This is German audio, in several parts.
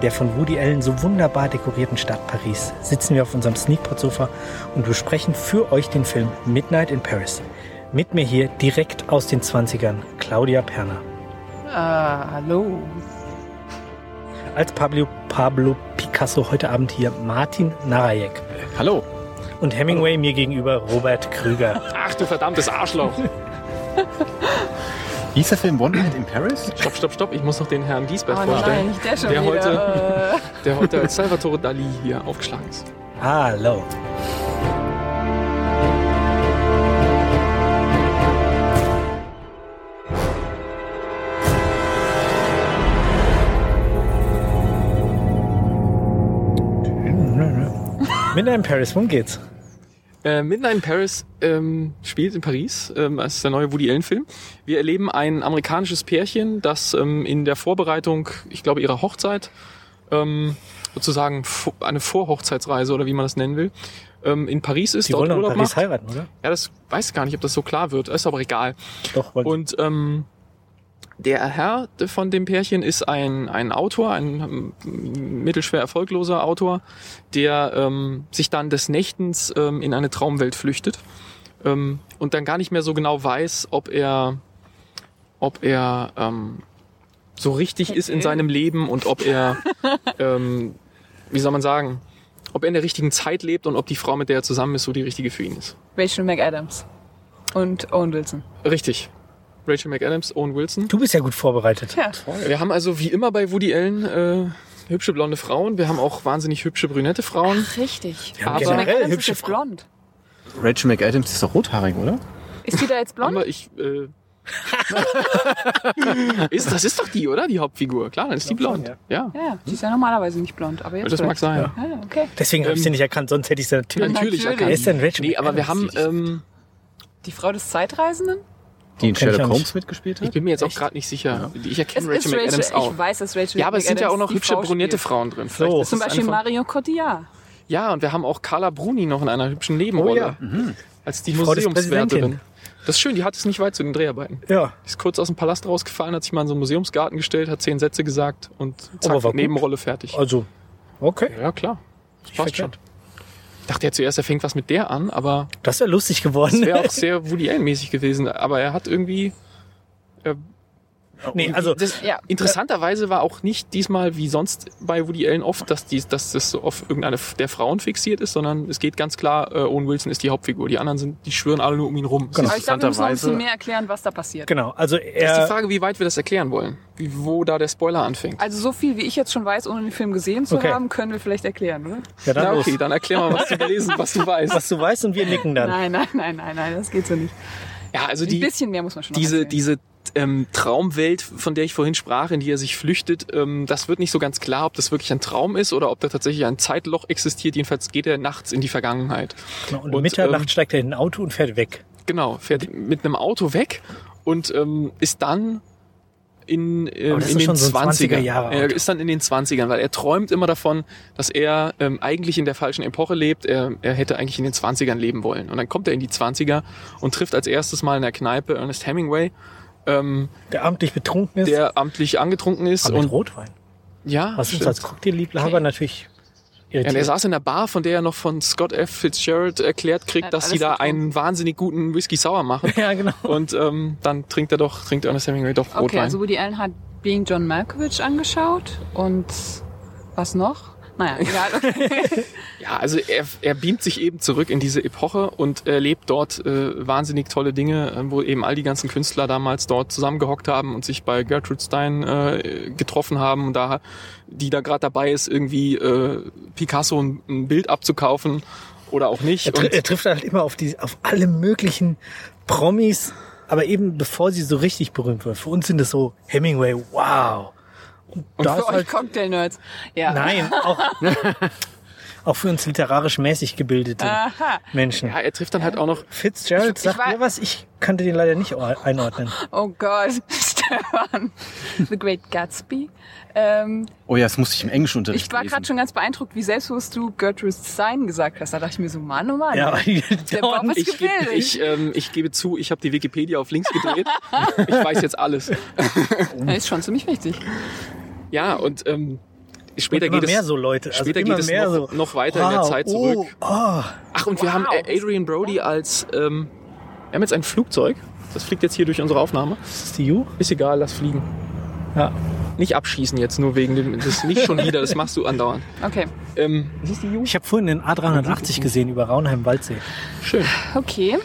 der von Woody Allen so wunderbar dekorierten Stadt Paris sitzen wir auf unserem Sneakpot-Sofa und besprechen für euch den Film Midnight in Paris. Mit mir hier direkt aus den 20ern, Claudia Perner. Hallo. Als Pablo Picasso heute Abend hier Martin Narajek. Hallo. Und Hemingway mir gegenüber Robert Krüger. Ach du verdammtes Arschloch. Wie ist der Film One Night in Paris? Stopp. Ich muss noch den Herrn Giesbert vorstellen. Nein, nicht der schon wieder. Der heute als Salvatore Dali hier aufgeschlagen ist. Hallo. Midnight in Paris, worum geht's? Midnight in Paris spielt in Paris. Das ist der neue Woody Allen-Film. Wir erleben ein amerikanisches Pärchen, das in der Vorbereitung, ich glaube, ihrer Hochzeit, sozusagen eine Vorhochzeitsreise oder wie man das nennen will, in Paris ist. Die dort wollen doch in Urlaub Paris macht. heiraten, oder? Ja, das weiß ich gar nicht, ob das so klar wird. Ist aber egal. Doch, wollen sie. Und der Herr von dem Pärchen ist ein Autor, ein mittelschwer erfolgloser Autor, der sich dann des Nächtens in eine Traumwelt flüchtet und dann gar nicht mehr so genau weiß, ob er so richtig ist in seinem Leben und ob er, wie soll man sagen, ob er in der richtigen Zeit lebt und ob die Frau, mit der er zusammen ist, so die richtige für ihn ist. Rachel McAdams und Owen Wilson. Richtig. Rachel McAdams, Owen Wilson. Du bist ja gut vorbereitet. Ja. Wir haben also wie immer bei Woody Allen hübsche blonde Frauen. Wir haben auch wahnsinnig hübsche brünette Frauen. Richtig. Ja, aber generell McAdams hübsche ist jetzt Frauen. blond. Rachel McAdams ist doch rothaarig, oder? Ist die da jetzt blond? Aber das ist doch die, oder? Die Hauptfigur. Klar, dann ist die blond. Ja. Ja, die ist ja normalerweise nicht blond, aber jetzt Das mag sein. Ja, okay. Deswegen habe ich sie nicht erkannt, sonst hätte ich sie natürlich. Natürlich Natürlich. Wer ist denn Rachel Nee, aber wir McAdams? haben, Die Frau des Zeitreisenden? Die in kenn ich Sherlock auch nicht. Holmes mitgespielt ich hat? bin mir jetzt auch gerade nicht sicher. Ich erkenne Es ist Rachel McAdams auch. Ich weiß, dass Rachel Ja, aber es sind ja auch noch McAdams die hübsche Frau brünette spielt. Frauen drin. So. Vielleicht ist Zum es Beispiel eine von- Marion Cotillard. Ja, und wir haben auch Carla Bruni noch in einer hübschen Nebenrolle. Oh ja. Als die Frau des Museumswärterin. Präsidenten. Das ist schön, die hat es nicht weit zu den Dreharbeiten. Ja. Die ist kurz aus dem Palast rausgefallen, hat sich mal in so einen Museumsgarten gestellt, hat 10 Sätze gesagt und zack, Aber war gut. Nebenrolle fertig. Also, okay. Ja, klar. Das passt schon. verkehrt. Ich dachte ja zuerst, er fängt was mit der an, aber Das wäre lustig geworden. das wäre auch sehr Woody Allen-mäßig gewesen. Aber er hat irgendwie... nee, also, Ja. Interessanterweise war auch nicht diesmal wie sonst bei Woody Allen oft, dass das so auf irgendeine der Frauen fixiert ist, sondern es geht ganz klar, Owen Wilson ist die Hauptfigur. Die anderen die schwören alle nur um ihn rum. Genau. Aber ich glaube, wir müssen noch ein bisschen Interessanterweise- mehr erklären, was da passiert. genau. Also, Das ist die er. Frage, wie weit wir das erklären wollen. Wo da der Spoiler anfängt. Also so viel, wie ich jetzt schon weiß, ohne den Film gesehen zu Okay. haben, können wir vielleicht erklären, oder? Ja, dann Na los. okay, dann erklär mal, was du gelesen, was du weißt. Was du weißt und wir nicken dann. Nein, das geht so nicht. Ja, also Ein bisschen mehr muss man schon noch diese erzählen. Traumwelt, von der ich vorhin sprach, in die er sich flüchtet, das wird nicht so ganz klar, ob das wirklich ein Traum ist oder ob da tatsächlich ein Zeitloch existiert. Jedenfalls geht er nachts in die Vergangenheit. Genau. Und um Mitternacht steigt er in ein Auto und fährt weg. Genau, fährt mit einem Auto weg und ist dann in Aber das den ist schon so ein 20er. 20er-Jahre Er Auto. ist dann in den 20ern, weil er träumt immer davon, dass er eigentlich in der falschen Epoche lebt. Er hätte eigentlich in den 20ern leben wollen. Und dann kommt er in die 20er und trifft als erstes Mal in der Kneipe Ernest Hemingway, Der amtlich betrunken ist. der amtlich angetrunken ist. aber mit Und Rotwein. ja, Was uns stimmt. als Cocktailliebhaber natürlich Ja, und er irritiert. saß in der Bar, von der er noch von Scott F. Fitzgerald erklärt kriegt, Hat dass sie alles da getrunken. einen wahnsinnig guten Whisky Sour machen. Ja, genau. Und dann trinkt Ernest Hemingway doch Rotwein. Okay, also Woody Allen hat Being John Malkovich angeschaut und was noch? Naja, egal. Okay. Ja, also er beamt sich eben zurück in diese Epoche und erlebt dort wahnsinnig tolle Dinge, wo eben all die ganzen Künstler damals dort zusammengehockt haben und sich bei Gertrude Stein getroffen haben und die da gerade dabei ist, irgendwie Picasso ein Bild abzukaufen oder auch nicht. Er trifft halt immer auf alle möglichen Promis, aber eben bevor sie so richtig berühmt wird. Für uns sind es so Hemingway, wow. Und da Für ist euch halt, Cocktail-Nerds. Ja. nein, auch für uns literarisch mäßig gebildete Aha. Menschen. Ja, er trifft dann halt auch noch... Fitzgerald, sagt war- mir was? Ich kannte den leider nicht einordnen. Oh Gott, Stefan. The Great Gatsby. Oh ja, das musste ich im Englischunterricht Ich war lesen. gerade schon ganz beeindruckt, wie selbstbewusst du Gertrude Stein gesagt hast. Da dachte ich mir so, Mann, oh Mann. Ja, Der Bob ist Ich gebe zu, ich habe die Wikipedia auf links gedreht. Ich weiß jetzt alles. Das ist schon ziemlich wichtig. Ja, und später immer geht mehr es, so Leute. Also später immer geht es mehr noch weiter in der Zeit zurück. Oh. Ach, und wir haben Adrian Brody als, wir haben jetzt ein Flugzeug. Das fliegt jetzt hier durch unsere Aufnahme. Ist das die U? Ist egal, lass fliegen. Ja. Nicht abschießen jetzt, nur wegen dem, das nicht schon wieder, das machst du andauernd. Okay. Ist das die U? Ich habe vorhin den A380 gesehen über Raunheim-Waldsee. Schön. Okay.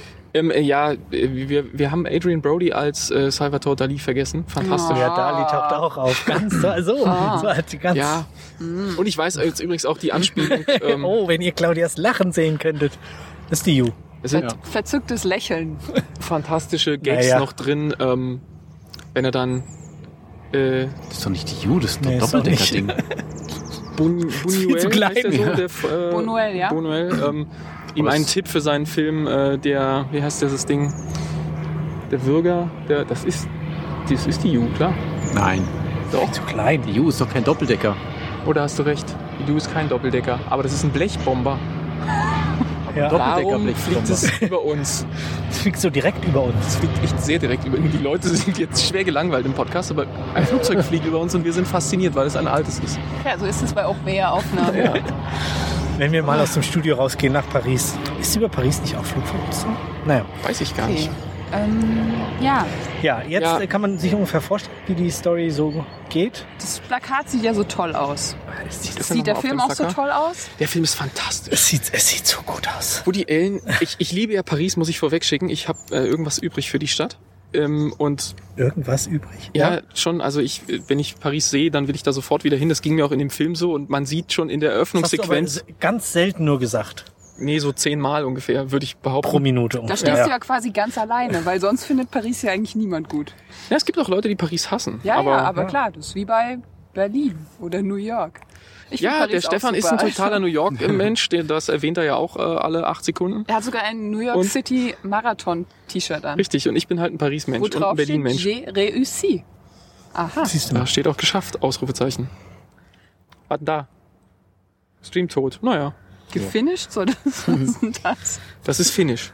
Wir haben Adrian Brody als Salvador Dali vergessen. Fantastisch. Ja, Dali taucht auch auf. Ganz so hat die ganz. Ja. Und ich weiß jetzt übrigens auch die Anspielung. Oh, wenn ihr Claudias Lachen sehen könntet. Das ist die U. Es sind Verzücktes Lächeln. fantastische Gags noch drin, wenn er dann Das ist doch nicht die U, das ist doch Nee, ein ist doch nicht. Doppeldecker-Ding. Buñuel, zu klein, heißt der so, ja. Buñuel, ja. Buñuel, ihm einen Tipp für seinen Film, wie heißt dieses Ding? Der Würger, das ist die U, klar. Nein, Doch. Zu klein. die U ist doch kein Doppeldecker. Oder hast du recht? Die U ist kein Doppeldecker, aber das ist ein Blechbomber. Ja. Warum Doppeldecker-Blechbomber. fliegt es über uns? Das fliegt so direkt über uns. Es fliegt echt sehr direkt über uns. Die Leute sind jetzt schwer gelangweilt im Podcast, aber ein Flugzeug fliegt über uns und wir sind fasziniert, weil es ein altes ist. Ja, so ist es bei auch mehr Aufnahmen. Ja. Wenn wir mal aus dem Studio rausgehen nach Paris. Ist über Paris nicht auch Flugverbot? Naja. Weiß ich gar Okay. nicht. Ja, Ja, jetzt Ja. kann man sich ungefähr vorstellen, wie die Story so geht. das Plakat sieht ja so toll aus. Ist das Sieht der nochmal auf Film dem auch so Plakat? toll aus? Der Film ist fantastisch. Es sieht so gut aus. Woody Allen, ich liebe ja Paris, muss ich vorweg schicken. Ich habe irgendwas übrig für die Stadt. Und Irgendwas übrig. ja, schon, also wenn ich Paris sehe, dann will ich da sofort wieder hin. Das ging mir auch in dem Film so und man sieht schon in der Das hast du aber Eröffnungssequenz, ganz selten nur gesagt. so 10-mal ungefähr, würde ich behaupten. Pro Minute Da ungefähr. stehst du ja quasi ganz alleine, weil sonst findet Paris ja eigentlich niemand gut. Ja, es gibt auch Leute, die Paris hassen. Aber klar, das ist wie bei Berlin oder New York. Ich find Ja, Paris der auch Stefan ist ein super. totaler New York-Mensch, das erwähnt er ja auch alle 8 Sekunden. Er hat sogar ein New York Und? City Marathon-T-Shirt an. Richtig, und ich bin halt ein Paris-Mensch Wo und ein drauf steht, Berlin-Mensch. j'ai réussi. Aha. Siehst du Da mal. steht auch geschafft, Ausrufezeichen. Was denn da? Stream tot. Naja, Gefinished? So, was ist denn das? das ist Finnisch.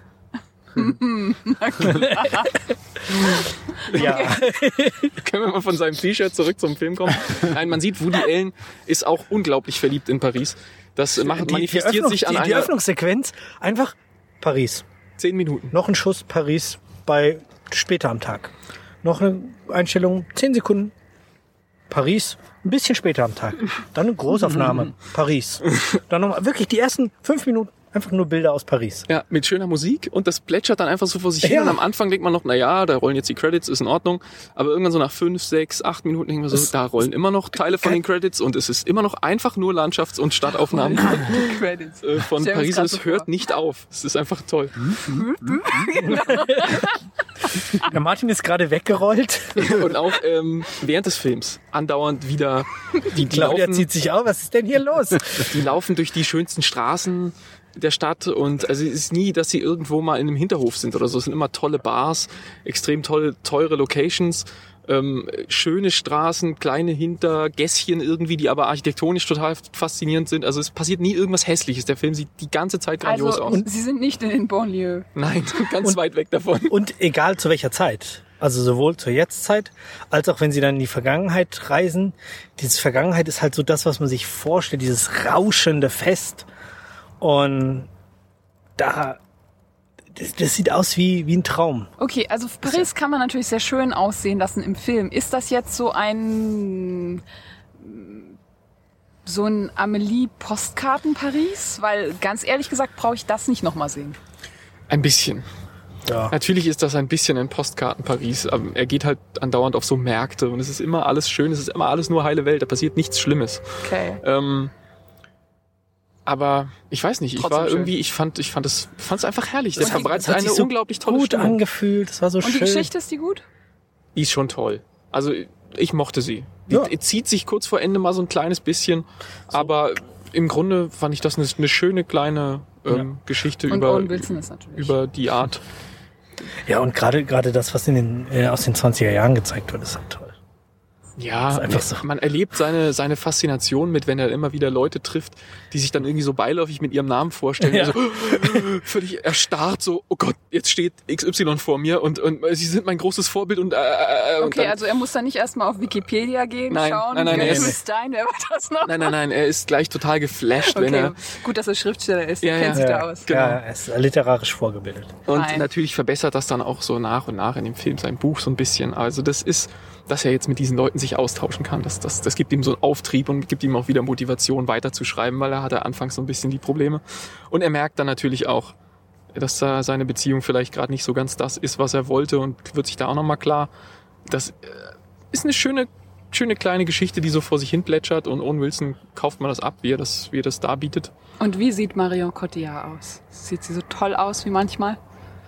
Ja. Können wir mal von seinem T-Shirt zurück zum Film kommen? Nein, man sieht, Woody Allen ist auch unglaublich verliebt in Paris. Das manifestiert sich an die einer Öffnungssequenz einfach Paris. 10 Minuten. Noch ein Schuss Paris bei später am Tag. Noch eine Einstellung 10 Sekunden Paris, ein bisschen später am Tag. Dann eine Großaufnahme Paris. Dann noch wirklich die ersten 5 Minuten einfach nur Bilder aus Paris. Ja, mit schöner Musik und das plätschert dann einfach so vor sich hin Ja. und am Anfang denkt man noch, naja, da rollen jetzt die Credits, ist in Ordnung, aber irgendwann so nach 5, 6, 8 Minuten denkt man so, da rollen immer noch Teile von den Credits und es ist immer noch einfach nur Landschafts- und Stadtaufnahmen Die Credits. von Stell mir Paris das und grad so es hört vor. nicht auf. Es ist einfach toll. Der Martin ist gerade weggerollt. Und auch während des Films andauernd wieder die Claudia laufen, zieht sich auf. Was ist denn hier los? die laufen durch die schönsten Straßen der Stadt und also es ist nie, dass sie irgendwo mal in einem Hinterhof sind oder so. Es sind immer tolle Bars, extrem tolle, teure Locations, schöne Straßen, kleine Hintergässchen irgendwie, die aber architektonisch total faszinierend sind. Also es passiert nie irgendwas Hässliches. Der Film sieht die ganze Zeit grandios Also, aus. und Sie sind nicht in den Banlieue. Nein, ganz weit weg davon. Und egal zu welcher Zeit. Also sowohl zur Jetztzeit, als auch wenn sie dann in die Vergangenheit reisen. Diese Vergangenheit ist halt so das, was man sich vorstellt, dieses rauschende Fest. Und das sieht aus wie ein Traum. Okay, also Paris kann man natürlich sehr schön aussehen lassen im Film. Ist das jetzt so ein Amelie-Postkarten-Paris? Weil ganz ehrlich gesagt brauche ich das nicht nochmal sehen. Ein bisschen. Ja. Natürlich ist das ein bisschen ein Postkarten-Paris, aber er geht halt andauernd auf so Märkte und es ist immer alles schön, es ist immer alles nur heile Welt, da passiert nichts Schlimmes. Okay. Aber ich weiß nicht, Trotzdem ich fand es einfach herrlich. Der Das hat verbreitet sich eine so unglaublich tolle gut Stimmung. angefühlt. Das war so Und die schön. Geschichte, ist die gut? Die ist schon toll. Also ich mochte sie. Ja. Die zieht sich kurz vor Ende mal so ein kleines bisschen, aber im Grunde fand ich das eine schöne kleine Geschichte Und Owen Wilson ist natürlich. über die Art. Ja, und gerade das, was aus den 20er Jahren gezeigt wird, ist halt toll. Ja, Das ist einfach so. man erlebt seine Faszination mit, wenn er immer wieder Leute trifft, die sich dann irgendwie so beiläufig mit ihrem Namen vorstellen. Ja. Also, völlig erstarrt, so, oh Gott, jetzt steht XY vor mir und sie sind mein großes Vorbild und Okay, und dann, also er muss dann nicht erstmal auf Wikipedia gehen, Nein, schauen. nein, er Gertrude ist- Stein, wer war das noch? Nein, er ist gleich total geflasht, wenn Okay, er gut, dass er Schriftsteller ist. Ja, Kennt sich Ja, da aus. Genau. ja, er ist literarisch vorgebildet. und Nein. natürlich verbessert das dann auch so nach und nach in dem Film sein Buch so ein bisschen. Also das ist, dass er jetzt mit diesen Leuten sich austauschen kann, das gibt ihm so einen Auftrieb und gibt ihm auch wieder Motivation weiterzuschreiben, weil er hatte anfangs so ein bisschen die Probleme. Und er merkt dann natürlich auch, dass da seine Beziehung vielleicht gerade nicht so ganz das ist, was er wollte und wird sich da auch nochmal klar. Das ist eine schöne kleine Geschichte, die so vor sich hin plätschert und Owen Wilson kauft man das ab, wie er das darbietet. Und wie sieht Marion Cotillard aus? Sieht sie so toll aus wie manchmal?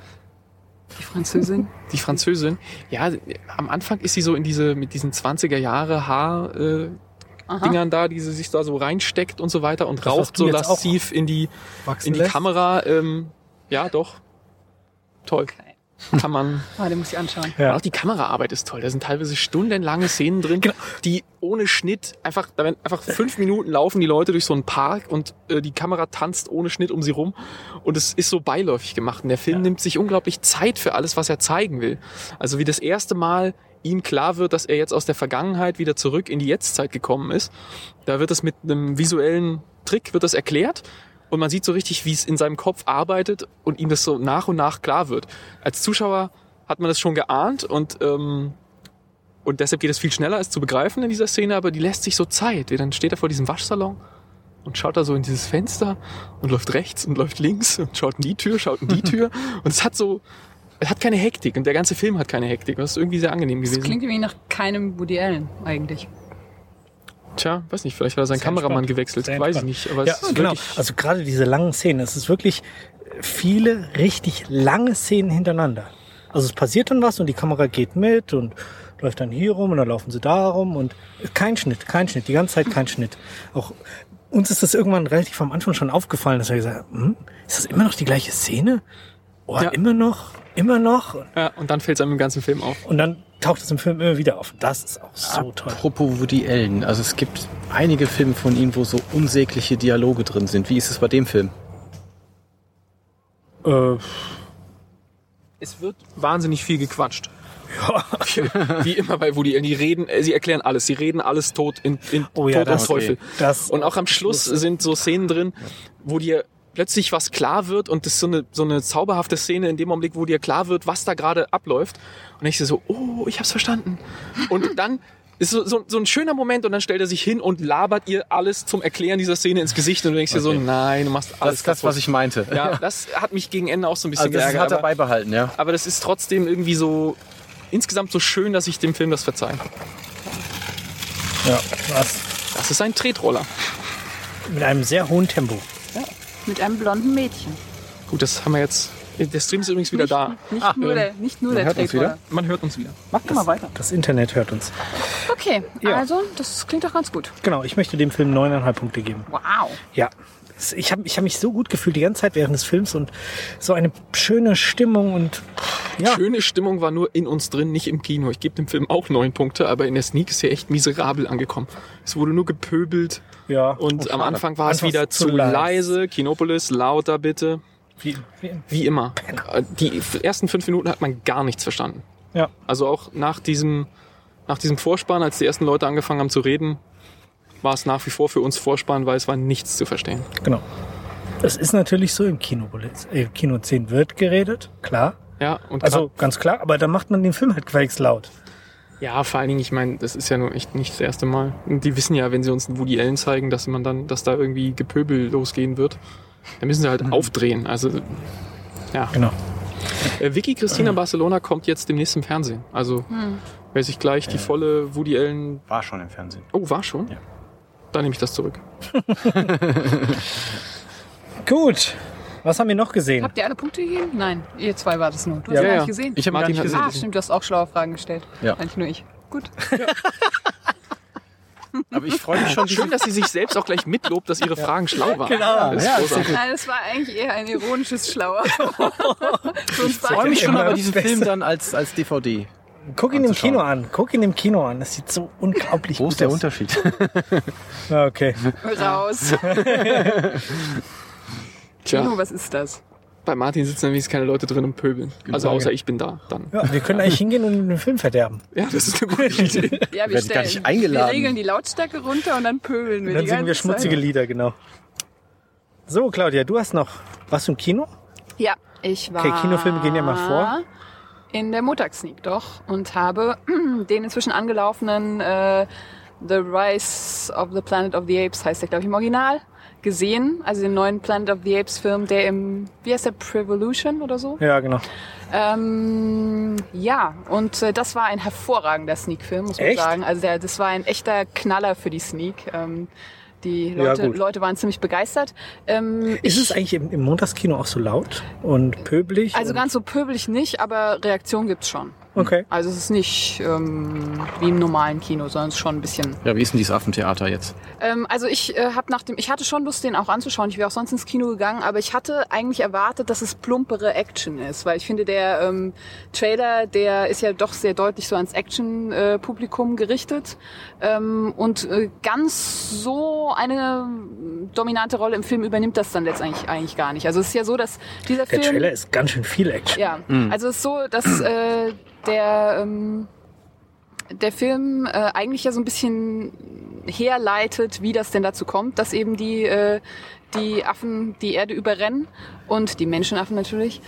Die Französin? Die Französin, ja, am Anfang ist sie so mit diesen 20er Jahre Haar-Dingern da, die sie sich da so reinsteckt und so weiter und Das, was raucht du so jetzt auch lasziv in die Wachsen lässt. Kamera. Ja, doch. Toll. Okay. Kann man. Den muss ich anschauen. Ja. Auch die Kameraarbeit ist toll. Da sind teilweise stundenlange Szenen drin, die ohne Schnitt einfach 5 Minuten laufen die Leute durch so einen Park und die Kamera tanzt ohne Schnitt um sie rum und es ist so beiläufig gemacht. Und der Film nimmt sich unglaublich Zeit für alles, was er zeigen will. Also wie das erste Mal ihm klar wird, dass er jetzt aus der Vergangenheit wieder zurück in die Jetztzeit gekommen ist. Da wird das mit einem visuellen Trick wird das erklärt. Und man sieht so richtig, wie es in seinem Kopf arbeitet und ihm das so nach und nach klar wird. Als Zuschauer hat man das schon geahnt und deshalb geht es viel schneller, es zu begreifen in dieser Szene, aber die lässt sich so Zeit. Dann steht er vor diesem Waschsalon und schaut da so in dieses Fenster und läuft rechts und läuft links und schaut in die Tür, schaut in die Tür. Und es hat keine Hektik und der ganze Film hat keine Hektik. Das ist irgendwie sehr angenehm Das gewesen. klingt irgendwie nach keinem Woody Allen eigentlich. Tja, weiß nicht, vielleicht hat er seinen Sehr Kameramann entspannt. gewechselt, Sehr weiß ich entspannt. nicht. Aber Ja, es ist genau. wirklich, Also gerade diese langen Szenen, es ist wirklich viele richtig lange Szenen hintereinander. Also es passiert dann was und die Kamera geht mit und läuft dann hier rum und dann laufen sie da rum und kein Schnitt, die ganze Zeit kein Schnitt. Auch uns ist das irgendwann relativ am Anfang schon aufgefallen, dass wir gesagt haben, ist das immer noch die gleiche Szene? Oh, Ja. immer noch? ja, und dann fällt es einem im ganzen Film auf. Und dann taucht es im Film immer wieder auf. Das ist auch so toll. Apropos Woody Allen, also es gibt einige Filme von ihm, wo so unsägliche Dialoge drin sind. Wie ist es bei dem Film? Es wird wahnsinnig viel gequatscht. Ja. Wie immer bei Woody Allen. Sie erklären alles. Sie reden alles tot in Oh ja, Tod und das- Teufel. das- Und auch am Schluss sind so Szenen drin, wo dir plötzlich was klar wird und das ist so eine zauberhafte Szene in dem Augenblick, wo dir klar wird, was da gerade abläuft. Und ich so, oh, ich hab's verstanden. Und dann ist so ein schöner Moment und dann stellt er sich hin und labert ihr alles zum Erklären dieser Szene ins Gesicht und du denkst dir so, nein, du machst Das alles ist das, was ich meinte. Ja, das hat mich gegen Ende auch so ein bisschen Also das geärgert. hat er aber- beibehalten, ja. aber das ist trotzdem irgendwie so insgesamt so schön, dass ich dem Film das verzeihe. Ja, was Das ist ein Tretroller. mit einem sehr hohen Tempo. Mit einem blonden Mädchen. Gut, das haben wir jetzt. Der Stream ist übrigens wieder da. Nicht nur der hört uns Tretroller. Man hört uns wieder. Mach doch mal weiter. Das Internet hört uns. Okay, Ja. also das klingt doch ganz gut. Genau, ich möchte dem Film 9,5 Punkte geben. Wow. Ja. Ich hab mich so gut gefühlt die ganze Zeit während des Films und so eine schöne Stimmung und ja. Schöne Stimmung war nur in uns drin, nicht im Kino. Ich gebe dem Film auch 9 Punkte, aber in der Sneak ist er echt miserabel angekommen. Es wurde nur gepöbelt Ja. und am Anfang war es Anfangs wieder zu zu leise. leise. Kinopolis, lauter bitte. Wie immer. Die ersten 5 Minuten hat man gar nichts verstanden. Ja. Also auch nach diesem Vorspann, als die ersten Leute angefangen haben zu reden, war es nach wie vor für uns Vorspann, weil es war nichts zu verstehen. Genau. Es ist natürlich so, im Kino 10 wird geredet, klar. Ja, und Also ganz klar, aber da macht man den Film halt quäks laut. ja, vor allen Dingen, ich meine, das ist ja nur echt nicht das erste Mal. Und die wissen ja, wenn sie uns einen Woody Allen zeigen, dass da irgendwie Gepöbel losgehen wird, dann müssen sie halt aufdrehen. Also, ja. Genau. Vicky Cristina Barcelona kommt jetzt demnächst im Fernsehen. Also, wer sich gleich die volle Woody Allen... War schon im Fernsehen. Oh, war schon? Ja. Dann nehme ich das zurück. Gut. Was haben wir noch gesehen? Habt ihr alle Punkte gegeben? Nein, ihr zwei war das nur. Du hast Ja, ihn gar ja. nicht gesehen. Ich habe ihn gar Martin nicht hat- gesehen. Ah, stimmt, du hast auch schlaue Fragen gestellt. Ja. Eigentlich nur ich. Gut. Aber ich freue mich schon. Schön, dass sie sich selbst auch gleich mitlobt, dass ihre Fragen schlau waren. Genau. Das ist Ja, großartig. Nein, das war eigentlich eher ein ironisches Schlauer. So ein Ich freue mich schon Immer aber diesen besser. Film dann als DVD. Guck ihn im anzuschauen. Kino an. Guck ihn im Kino an. Das sieht so unglaublich Wo gut ist der aus. Unterschied? Ah, okay. Raus. Tja, Kino, was ist das? bei Martin sitzen nämlich keine Leute drin und pöbeln. Also außer ich bin da dann. Ja, wir können eigentlich hingehen und den Film verderben. Ja, das ist eine gute Idee. Ja, wir Werd gar nicht eingeladen. Wir regeln die Lautstärke runter und dann pöbeln wir Dann die singen wir ganze schmutzige Zeit. Lieder, genau. So, Claudia, du hast noch... Warst du im Kino? Ja, ich war... Okay, Kinofilme gehen ja mal vor. In der Montagsneak doch und habe den inzwischen angelaufenen The Rise of the Planet of the Apes, heißt der, glaube ich, im Original, gesehen. Also den neuen Planet of the Apes Film, der im, wie heißt der, Prevolution oder so? Ja, genau. Ja, und das war ein hervorragender Sneak-Film, muss man Echt? sagen. Also das war ein echter Knaller für die Sneak. Die Ja, gut. Leute waren ziemlich begeistert. Ist es eigentlich im Montagskino auch so laut und pöbelig? Also und ganz so pöbelig nicht, aber Reaktion gibt's schon. Okay. Also es ist nicht wie im normalen Kino, sondern es ist schon ein bisschen. Ja, wie ist denn dieses Affentheater jetzt? Also ich ich hatte schon Lust, den auch anzuschauen. Ich wäre auch sonst ins Kino gegangen, aber ich hatte eigentlich erwartet, dass es plumpere Action ist, weil ich finde, der Trailer, der ist ja doch sehr deutlich so ans Action-Publikum gerichtet. Und ganz so eine dominante Rolle im Film übernimmt das dann letztendlich eigentlich gar nicht. Also es ist ja so, dass dieser Der Film... Trailer ist ganz schön viel Action. Ja, also es ist so, dass der Film eigentlich ja so ein bisschen herleitet, wie das denn dazu kommt, dass eben die Affen die Erde überrennen und die Menschenaffen natürlich.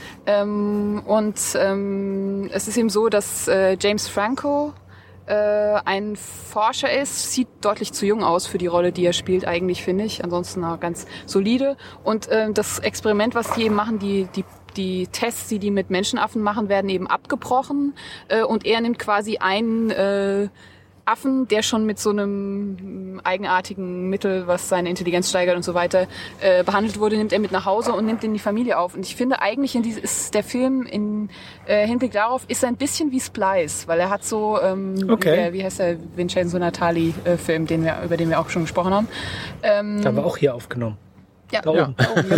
Es ist eben so, dass James Franco ein Forscher ist, sieht deutlich zu jung aus für die Rolle, die er spielt eigentlich, finde ich. Ansonsten auch ganz solide. Und das Experiment, was die eben machen, die Tests, die mit Menschenaffen machen, werden eben abgebrochen. Und er nimmt quasi einen Affen, der schon mit so einem eigenartigen Mittel, was seine Intelligenz steigert und so weiter, behandelt wurde, nimmt er mit nach Hause und nimmt in die Familie auf. Und ich finde eigentlich, ist der Film im Hinblick darauf ist ein bisschen wie Splice, weil er hat so, wie heißt der Vincenzo Natali-Film, über den wir auch schon gesprochen haben. Da haben wir auch hier aufgenommen. Ja, Da oben. da oben,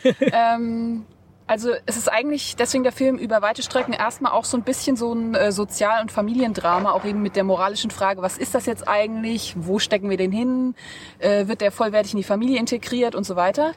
genau. Also es ist eigentlich deswegen der Film über weite Strecken erstmal auch so ein bisschen so ein Sozial- und Familiendrama, auch eben mit der moralischen Frage, was ist das jetzt eigentlich, wo stecken wir den hin, wird der vollwertig in die Familie integriert und so weiter.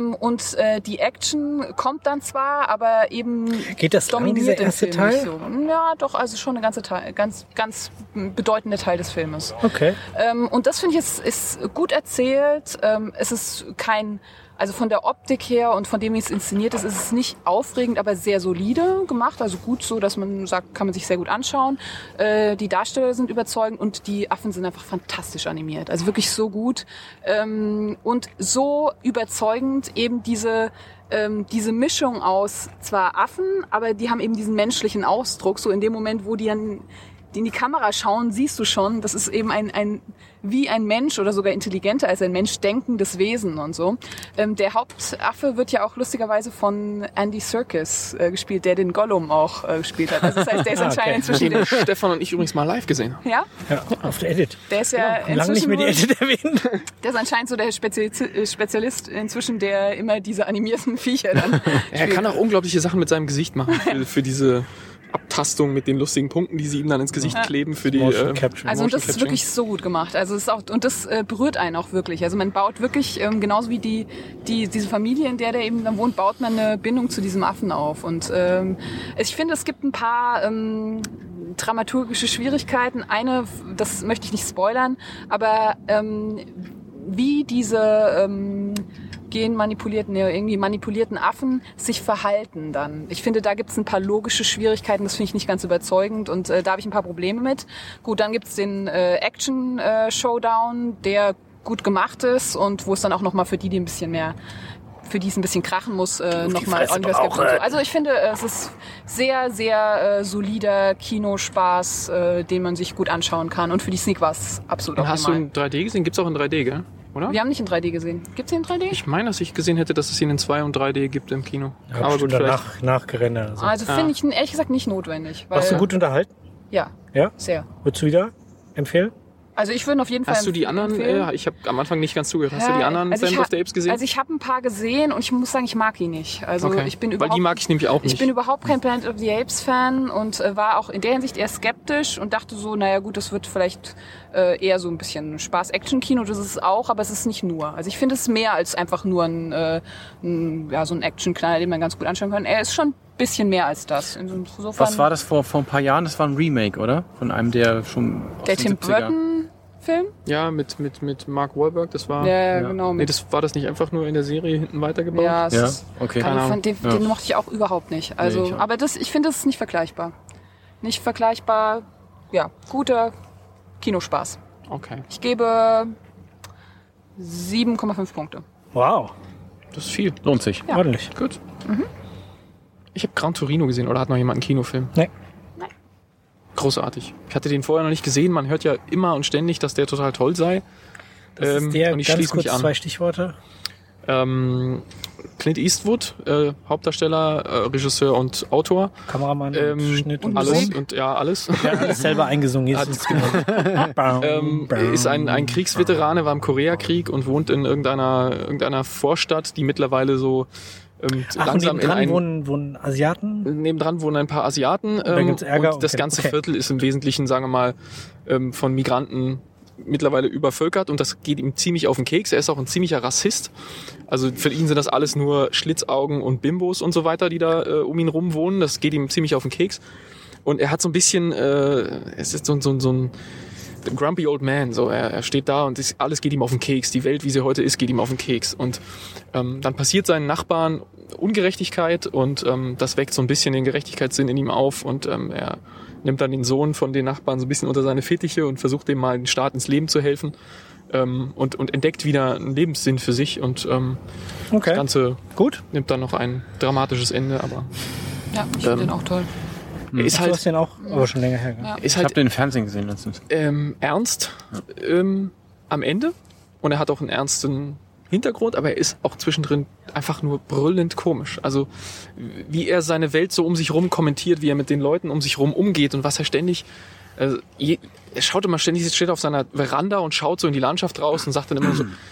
Die Action kommt dann zwar, aber eben Geht das lang, dominiert dieser den erste Film nicht Teil? so. Ja, doch, also schon eine ganze Teil, ganz bedeutender Teil des Filmes. Okay. Und das finde ich ist gut erzählt. Es ist also von der Optik her und von dem, wie es inszeniert ist, ist es nicht aufregend, aber sehr solide gemacht. Also gut so, dass man sagt, kann man sich sehr gut anschauen. Die Darsteller sind überzeugend und die Affen sind einfach fantastisch animiert. Also wirklich so gut. Und so überzeugend eben diese Mischung aus zwar Affen, aber die haben eben diesen menschlichen Ausdruck. So in dem Moment, wo die dann in die Kamera schauen, siehst du schon, das ist eben wie ein Mensch oder sogar intelligenter als ein Mensch denkendes Wesen und so. Der Hauptaffe wird ja auch lustigerweise von Andy Serkis gespielt, der den Gollum auch gespielt hat. Also das heißt, der ist anscheinend inzwischen... Den Stefan und ich übrigens mal live gesehen haben. Ja? Ja, auf der Edit. Der ist ja Lange nicht inzwischen mehr die wohl, Edit erwähnt. der ist anscheinend so der Spezialist inzwischen, der immer diese animierten Viecher dann Er kann auch unglaubliche Sachen mit seinem Gesicht machen für diese Abtastung mit den lustigen Punkten, die sie ihm dann ins Gesicht kleben für die Motion Capture. Also und das ist Capturing. wirklich so gut gemacht. Also es ist auch, und das berührt einen auch wirklich. Also man baut wirklich, genauso wie diese Familie, in der eben dann wohnt, baut man eine Bindung zu diesem Affen auf. Und ich finde, es gibt ein paar dramaturgische Schwierigkeiten. Eine, das möchte ich nicht spoilern, aber wie diese manipulierten Affen sich verhalten dann. Ich finde, da gibt es ein paar logische Schwierigkeiten, das finde ich nicht ganz überzeugend und da habe ich ein paar Probleme mit. Gut, dann gibt es den Action-Showdown, der gut gemacht ist und wo es dann auch nochmal für die ein bisschen krachen muss, nochmal ordentlich was gibt. Und so. Also ich finde, es ist sehr, sehr solider Kinospaß, den man sich gut anschauen kann und für die Sneak war es absolut optimal. Hast du in 3D gesehen? Gibt's auch in 3D, gell? Oder? Wir haben nicht in 3D gesehen. Gibt's ihn in 3D? Ich meine, dass ich gesehen hätte, dass es ihn in 2 und 3D gibt im Kino. Ja, Aber gut, vielleicht. Nachgerennt. Also. Also finde ich ehrlich gesagt nicht notwendig. Weil, Warst du gut unterhalten? Ja, Ja? sehr. Würdest du wieder empfehlen? Also ich würde auf jeden Fall Hast du die anderen, ich habe am Anfang nicht ganz zugehört, hast du die anderen Planet of the Apes gesehen? Also ich habe ein paar gesehen und ich muss sagen, ich mag die nicht. Also ich bin weil die mag ich nämlich auch nicht. Ich bin überhaupt kein Planet of the Apes Fan und war auch in der Hinsicht eher skeptisch und dachte so, naja gut, das wird vielleicht eher so ein bisschen Spaß-Action-Kino, das ist es auch, aber es ist nicht nur. Also ich finde es mehr als einfach nur so ein Action-Knaller, den man ganz gut anschauen kann. Er ist schon ein bisschen mehr als das. Insofern, was war das vor ein paar Jahren? Das war ein Remake, oder? Von einem, der schon aus der den Tim 70er. Burton-Film? Ja, mit Mark Wahlberg, das war... Ja, genau. Nee, war das nicht einfach nur in der Serie hinten weitergebaut? Ja, okay. Den mochte ich auch überhaupt nicht. Also, Nee, aber ich finde, das ist nicht vergleichbar. Nicht vergleichbar, ja, guter Kinospaß. Okay. Ich gebe 7,5 Punkte. Wow, Das ist viel. Lohnt sich. Ja. ordentlich. Gut. Ich habe Gran Torino gesehen, oder hat noch jemand einen Kinofilm? Nee. Großartig. Ich hatte den vorher noch nicht gesehen. Man hört ja immer und ständig, dass der total toll sei. Das ist der, und ich ganz schließe kurz mich an. 2 Stichworte. Clint Eastwood, Hauptdarsteller, Regisseur und Autor. Kameramann, Schnitt und alles Musik. und ja, alles. Ja, alles selber eingesungen. Jetzt ist Ist ein Kriegsveteran, er war im Koreakrieg und wohnt in irgendeiner Vorstadt, die mittlerweile so langsam in nebendran wohnen Asiaten? Nebendran wohnen ein paar Asiaten gibt's Ärger? und das ganze Okay. Viertel ist im Wesentlichen, sagen wir mal, von Migranten mittlerweile übervölkert und das geht ihm ziemlich auf den Keks. Er ist auch ein ziemlicher Rassist. Also für ihn sind das alles nur Schlitzaugen und Bimbos und so weiter, die da um ihn rum wohnen. Das geht ihm ziemlich auf den Keks. Und er hat so ein bisschen, es ist so ein grumpy old man. So, er steht da und alles geht ihm auf den Keks. Die Welt, wie sie heute ist, geht ihm auf den Keks. Und dann passiert seinen Nachbarn Ungerechtigkeit und das weckt so ein bisschen den Gerechtigkeitssinn in ihm auf und er nimmt dann den Sohn von den Nachbarn so ein bisschen unter seine Fittiche und versucht dem mal den Staat ins Leben zu helfen und entdeckt wieder einen Lebenssinn für sich und das Ganze Gut. nimmt dann noch ein dramatisches Ende, aber Ja, ich finde den auch toll. ist Du hast halt, den auch, aber schon länger her. Ja. ist Ich habe halt den im Fernsehen gesehen letztens. ernst am Ende und er hat auch einen ernsten Hintergrund, aber er ist auch zwischendrin einfach nur brüllend komisch. Also wie er seine Welt so um sich rum kommentiert, wie er mit den Leuten um sich rum umgeht und was er ständig... er schaut immer ständig, steht auf seiner Veranda und schaut so in die Landschaft raus und sagt dann immer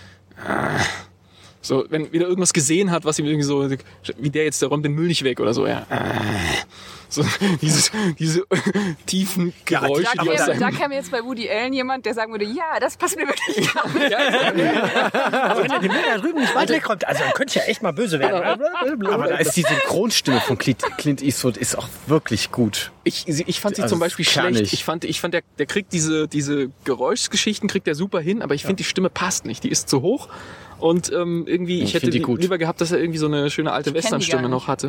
so, wenn wieder irgendwas gesehen hat, was ihm irgendwie so, wie der jetzt, der räumt den Müll nicht weg oder so, ja. So, diese tiefen Geräusche, die aus seinem... Da käme jetzt bei Woody Allen jemand, der sagen würde, ja, das passt mir wirklich gar nicht. Aber wenn er den Müll da drüben nicht weit wegräumt, also dann könnte ich ja echt mal böse werden. Aber da ist die Synchronstimme von Clint Eastwood ist auch wirklich gut. Ich fand sie Also zum Beispiel kernig. schlecht. Ich fand der kriegt diese Geräuschgeschichten kriegt er super hin, aber ich finde die Stimme passt nicht. Die ist zu hoch und irgendwie ich hätte find die gut. lieber gehabt, dass er irgendwie so eine schöne alte Westernstimme noch hatte.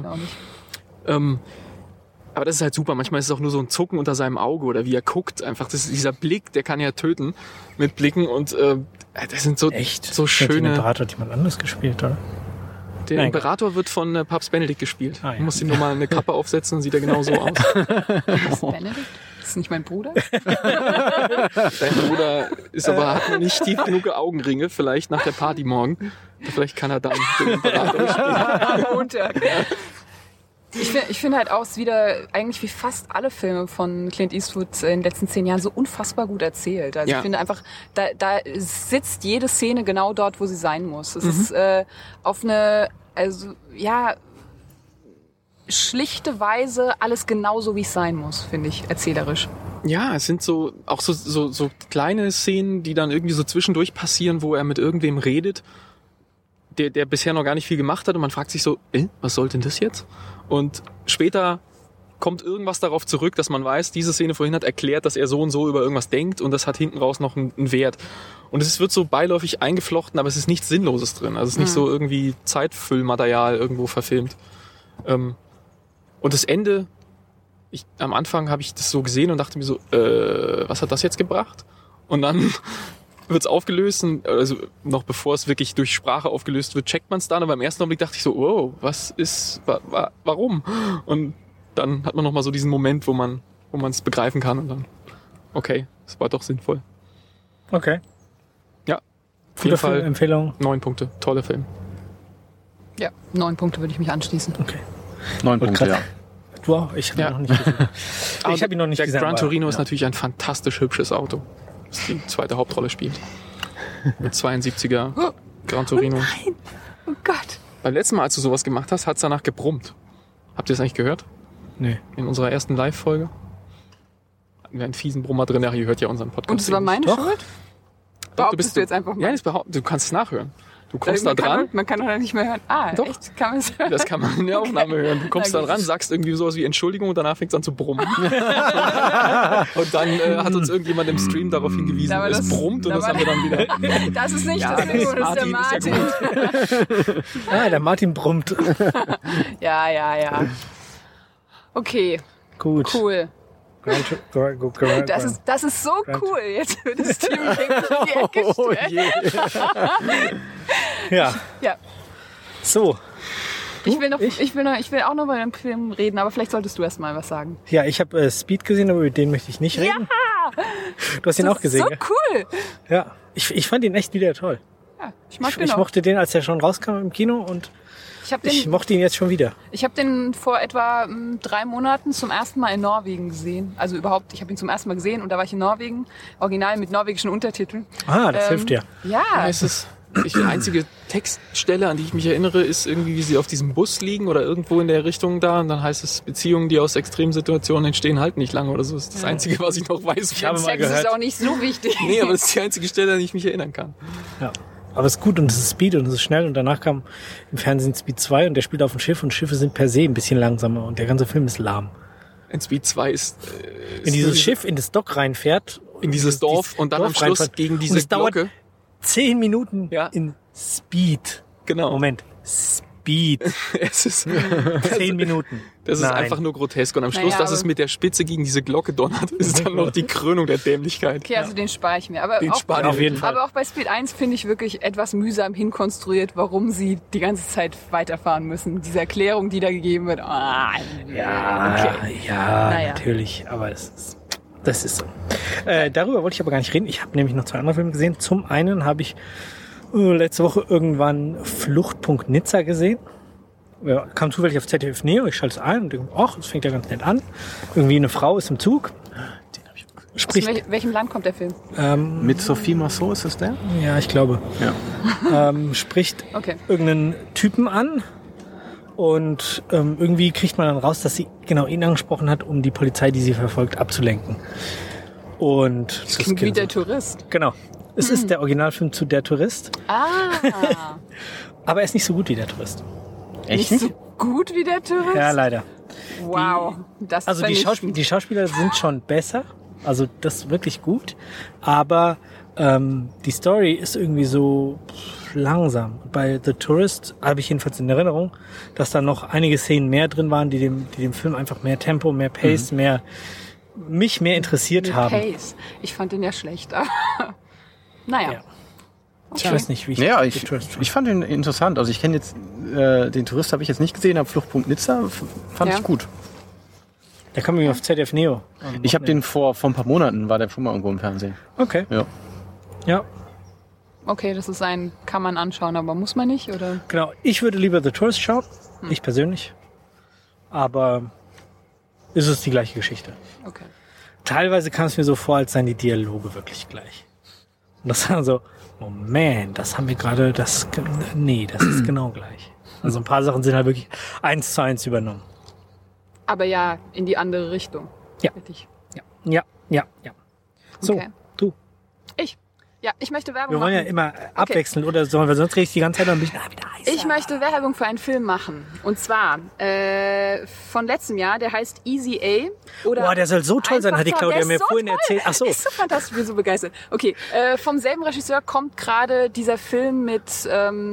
Aber das ist halt super. Manchmal ist es auch nur so ein Zucken unter seinem Auge oder wie er guckt. Einfach das ist dieser Blick, der kann ja töten mit Blicken und das sind so Echt? so Den schöne. Imperator hat jemand anderes gespielt, oder? Der Nein. Imperator wird von Papst Benedikt gespielt. Ah, ja. Du musst ihm nur mal eine Kappe aufsetzen, dann sieht er genau so aus. Benedikt? Das ist nicht mein Bruder? Dein Bruder ist aber hat noch nicht tief genug Augenringe, vielleicht nach der Party morgen. Vielleicht kann er dann den Imperator spielen. Montag. Ich finde halt auch, es ist wieder eigentlich wie fast alle Filme von Clint Eastwood in den letzten 10 Jahren so unfassbar gut erzählt. Also Ja. ich finde einfach, da sitzt jede Szene genau dort, wo sie sein muss. Es ist auf eine, also ja, schlichte Weise alles genauso, wie es sein muss, finde ich, erzählerisch. Ja, es sind so auch so kleine Szenen, die dann irgendwie so zwischendurch passieren, wo er mit irgendwem redet, der bisher noch gar nicht viel gemacht hat und man fragt sich so, was soll denn das jetzt? Und später kommt irgendwas darauf zurück, dass man weiß, diese Szene vorhin hat erklärt, dass er so und so über irgendwas denkt und das hat hinten raus noch einen Wert. Und es wird so beiläufig eingeflochten, aber es ist nichts Sinnloses drin. Also es ist nicht so irgendwie Zeitfüllmaterial irgendwo verfilmt. Und das Ende, am Anfang habe ich das so gesehen und dachte mir so, was hat das jetzt gebracht? Und dann wird's aufgelöst und also noch bevor es wirklich durch Sprache aufgelöst wird, checkt man es dann. Aber im ersten Augenblick dachte ich so, wow, was ist, warum? Und dann hat man noch mal so diesen Moment, wo man es begreifen kann und dann, okay, es war doch sinnvoll. Okay. Ja, auf Gute jeden Fall Empfehlung. 9 Punkte, toller Film. Ja, 9 Punkte würde ich mich anschließen. Okay. 9 Punkte, grad- ja. Du auch? Ich habe Ja. ihn noch nicht gesehen. Ich habe ihn noch nicht Der gesehen. Gran aber- Torino ist ja. natürlich ein fantastisch hübsches Auto. Phelps die zweite Hauptrolle spielt. Mit 72er Gran Torino. Oh nein! Oh Gott! Beim letzten Mal, als du sowas gemacht hast, hat's danach gebrummt. Habt ihr das eigentlich gehört? Nee. In unserer ersten Live-Folge? Hatten wir einen fiesen Brummer drin. Ja, ihr hört ja unseren Podcast. Und es war meine Doch. Schuld? Behauptest du jetzt einfach mal? Ja, du kannst es nachhören. Du kommst da dran. Man kann doch nicht mehr hören. Ah, Doch. echt? Kann man es hören? Das kann man in der Aufnahme hören. Du kommst Na da gut. dran, sagst irgendwie sowas wie Entschuldigung und danach fängt es an zu brummen. Und dann hat uns irgendjemand im Stream darauf hingewiesen, Aber es das- brummt und das aber- haben wir dann wieder. Das ist nicht Ja, das Ding, das das ist der Martin Martin. ist ja Der Martin brummt. Ja. Okay, Gut. cool. Das ist so cool. Jetzt wird das Team gegen die Ecke Oh stellen. Ja, Ja. so. Ich will auch noch über den Film reden, aber vielleicht solltest du erst mal was sagen. Ja, ich habe Speed gesehen, aber über den möchte ich nicht reden. Du hast ihn auch gesehen, So gell? cool. Ja. Ich fand ihn echt wieder toll. Ja, ich mag den Ich auch. mochte den, als er schon rauskam im Kino und ich Den, mochte ihn jetzt schon wieder. ich habe den vor etwa 3 Monaten zum ersten Mal in Norwegen gesehen. Also überhaupt, ich habe ihn zum ersten Mal gesehen und da war ich in Norwegen, original mit norwegischen Untertiteln. Ah, das hilft dir. Ja, Die einzige Textstelle, an die ich mich erinnere, ist irgendwie, wie sie auf diesem Bus liegen oder irgendwo in der Richtung da. Und dann heißt es, Beziehungen, die aus Extremsituationen entstehen, halten nicht lange oder so. Das ist das Einzige, was ich noch weiß. Ich habe mal Sex ist gehört. auch nicht so wichtig. Nee, aber das ist die einzige Stelle, an die ich mich erinnern kann. Ja. Aber es ist gut und es ist Speed und es ist schnell und danach kam im Fernsehen Speed 2 und der spielt auf dem Schiff und Schiffe sind per se ein bisschen langsamer und der ganze Film ist lahm. In Speed 2 ist Wenn dieses Schiff in das Dock reinfährt, in dieses Dorf und dann am Schluss reinfährt, gegen und diese es dauert Glocke. 10 Minuten Ja. in Speed. Genau. Moment, Speed. Es ist, 10 Minuten. das ist Nein. einfach nur grotesk. Und am Schluss, Naja, dass aber- es mit der Spitze gegen diese Glocke donnert, ist dann noch die Krönung der Dämlichkeit. Okay, also den spare ich mir. Aber Den auch, sparen Auf jeden Fall. aber auch bei Speed 1 finde ich wirklich etwas mühsam hinkonstruiert, warum sie die ganze Zeit weiterfahren müssen. Diese Erklärung, die da gegeben wird. Ja, okay. ja, Naja. natürlich. Aber das ist so. Darüber wollte ich aber gar nicht reden. Ich habe nämlich noch 2 andere Filme gesehen. Zum einen habe ich letzte Woche irgendwann Fluchtpunkt Nizza gesehen. Ja, kam zufällig auf ZDF Neo. Ich schalte es ein und denke, ach, das fängt ja ganz nett an. Irgendwie eine Frau ist im Zug. Aus Spricht, welchem Land kommt der Film? Mit Sophie Marceau ist das der? ja, ich glaube, Ja. spricht Okay. irgendeinen Typen an und irgendwie kriegt man dann raus, dass sie genau ihn angesprochen hat, um die Polizei, die sie verfolgt, abzulenken. Und das Klingt wie geht der so. Tourist. Genau. Es ist der Originalfilm zu Der Tourist, Ah, aber er ist nicht so gut wie Der Tourist. nicht so gut wie der Tourist? Ja, leider. Wow, das Also ist die Schauspieler sind schon besser, also das ist wirklich gut, aber die Story ist irgendwie so langsam. Bei The Tourist habe ich jedenfalls in Erinnerung, dass da noch einige Szenen mehr drin waren, die dem Film einfach mehr Tempo, mehr Pace, mich mehr interessiert haben. Pace. Ich fand den ja schlecht. aber naja. Ja. Ich weiß nicht, wie ich Ja, The ich Tourist fand. fand ihn interessant. Also ich kenne jetzt, den Tourist habe ich jetzt nicht gesehen, aber Fluchtpunkt Nizza fand Ja. ich gut. Der kam irgendwie auf ZDF Neo. Ich habe den vor ein paar Monaten, war der schon mal irgendwo im Fernsehen. Okay. Ja. Ja, Okay, das ist kann man anschauen, aber muss man nicht, oder? genau. Ich würde lieber The Tourist schauen, ich persönlich. Aber ist es die gleiche Geschichte. Okay. Teilweise kam es mir so vor, als seien die Dialoge wirklich gleich. Und das war so, Moment, das haben wir gerade, nee, das ist genau gleich. Also ein paar Sachen sind halt wirklich 1:1 übernommen. Aber ja, in die andere Richtung. Ja. Richtig. Ja. So, Okay. du. Ich möchte Werbung Wir wollen ja machen. immer abwechseln oder so, weil sonst rede ich die ganze Zeit noch ein bisschen wieder heißer. Ich möchte Werbung für einen Film machen. Und zwar von letztem Jahr, der heißt Easy A. Oder Boah, der soll so toll sein, einfach hat die toll. Claudia Der mir ist so vorhin toll. erzählt. Ach so. Der ist so fantastisch, ich bin so begeistert. Okay, vom selben Regisseur kommt gerade dieser Film mit